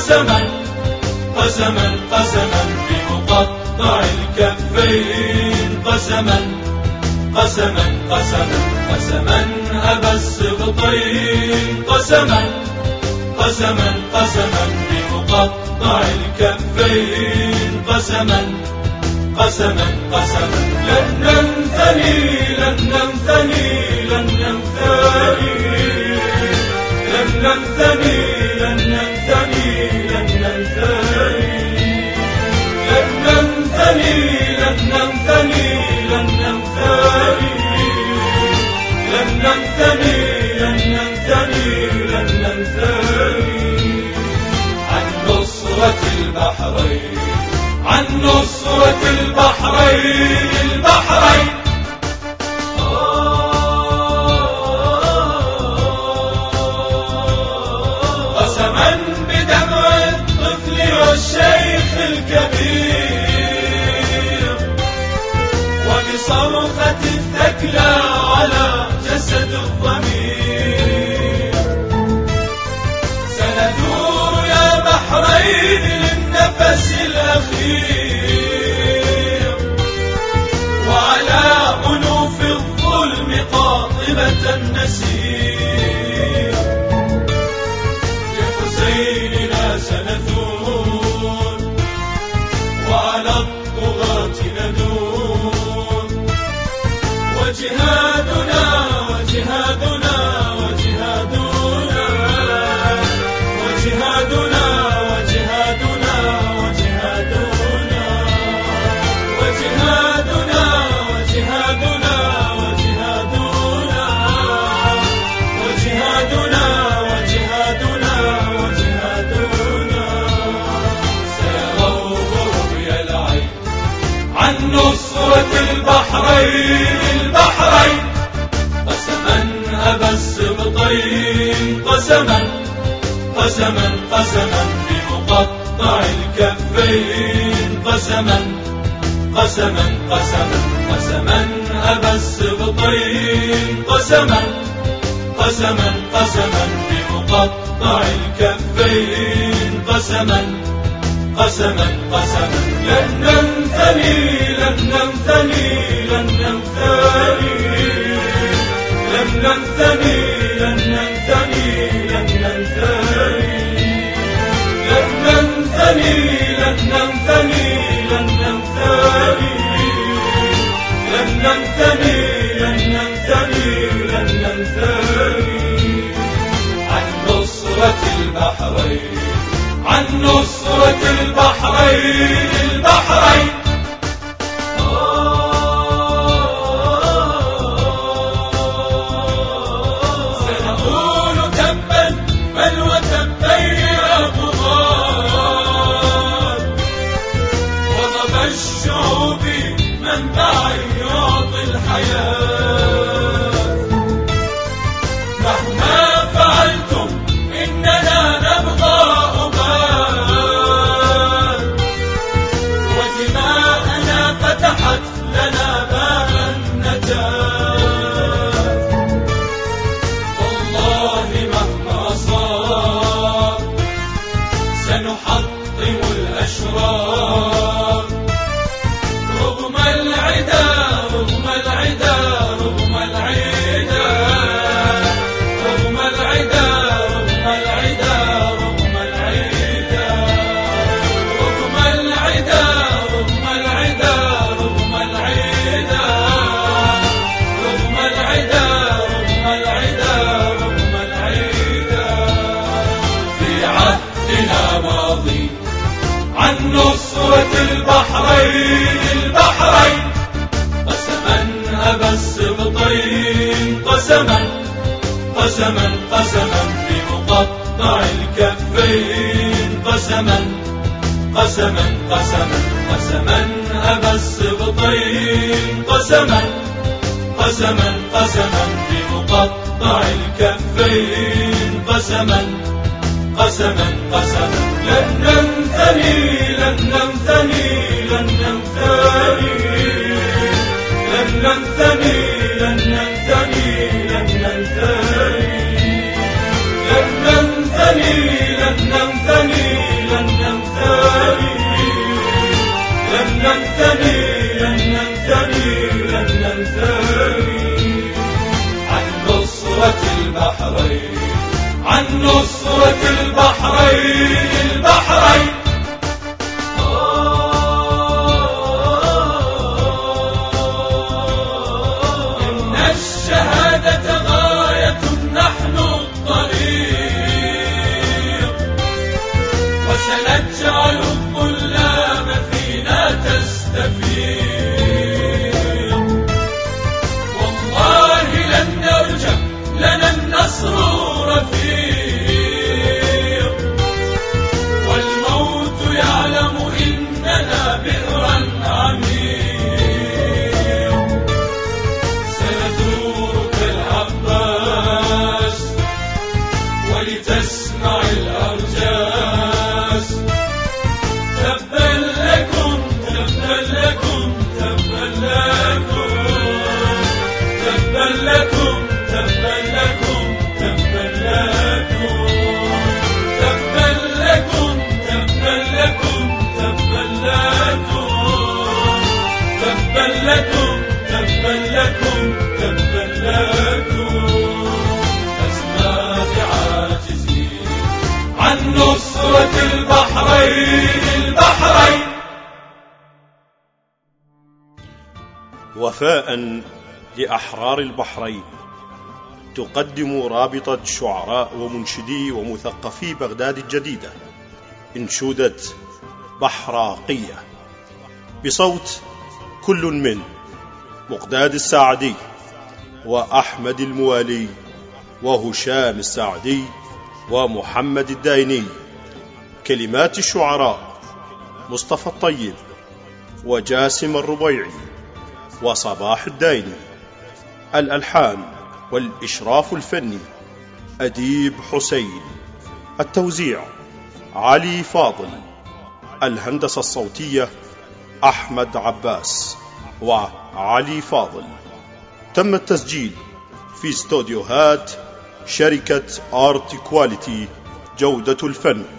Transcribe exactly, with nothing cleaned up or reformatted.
قسما قسما قسما بمقطع الكفين، قسما قسما قسما قسما أبا السبطين، قسما قسما قسما بمقطع الكفين، قسما قسما قسما لن ننثني لن ننثني لن ننثني لن ننثني لن ننثني لن ننثني لن ننثني لن ننثني لن ننثني لن ننثني لن ننثني لن ننثني عن نصرة البحرين، عن نصرة البحرين البحرين. قسما بدمع الطفل والشيخ الكبير، وبصرخة الثكلى على جسد الضمير، سندور يا بحرين للنفس الأخير، وعلى أنوف الظلم قاطبة النسير، لحسيننا سنثور وعلى الطغاة ندور، وجهادنا وجهادنا وجهادنا وجهادنا وجهادنا وجهادنا وجهادنا وجهادنا وجهادنا وجهادنا وجهادنا سيروض رؤيا العين عن نصرة البحرين البحرين. قسما أبا السبطين، قسما قسما قسما بمقطع الكفين، قسما قسما قسما قسما أبا السبطين، قسما قسما قسما بمقطع الكفين، قسما قسما قسما لن ننثني لن ننثني لن ننثني لن ننثني لن ننثني لن ننثني لن ننثني لن ننثني لن ننثني لن ننثني لن ننثني لن ننثني عن نصرة البحرين، عن نصرة البحرين البحرين. سنقول تبا بل وتبا يا طغاة، وضب الشعوب منبع يعطي الحياة، مهما فعلتم إننا نبغى أباد، ودماءنا فتحت لنا باب النجاة، والله مهما صار سنحطم الأشرار، رغم العدا رغم العدا رغم العدا رغم العدا رغم العدا رغم العدا رغم العدا رغم العدا رغم العدا رغم العدا رغم العدا رغم العدا في عهدنا ماضي عن نصرة البحرين البحرين. قسما أبا السبطين، قسما قسما قسما بمقطع الكفين، قسما قسما قسما قسما أبا السبطين، قسما قسما قسما بمقطع الكفين، قسما قسما قسما لن ننثني لن ننثني لن ننثني لن ننثني لن ننثني لن ننثني لن ننثني لن ننثني لن ننثني لن ننثني لن ننثني عن نصرة البحرين عن نصرة البحرين البحرين. إن الشهادة غاية نحن الطريق وسنجعل الظلام فينا تستفيق. والله لن نرجع لنا النصر رفيق والموت يعلم إننا بئرا عميق. سندور كالعباس ولتسمع الأرجاس. تبا لكم تبا لكم تبا لكم تبا لكم تبا لكم تبا لكم تبا لكم تبا لكم تبا لكم تبا لكم تبا لكم. لسنا بعاجزين عن نصرة البحرين البحرين. وفاء لأحرار البحرين تقدم رابطة شعراء ومنشدي ومثقفي بغداد الجديدة انشودة بحراقية بصوت كل من مقداد الساعدي وأحمد الموالي وهشام الساعدي ومحمد الدايني. كلمات الشعراء مصطفى الطيب وجاسم الربيعي وصباح الدايني. الألحان والإشراف الفني أديب حسين. التوزيع علي فاضل. الهندسة الصوتية أحمد عباس وعلي فاضل. تم التسجيل في استوديوهات شركة آرت كواليتي جودة الفن.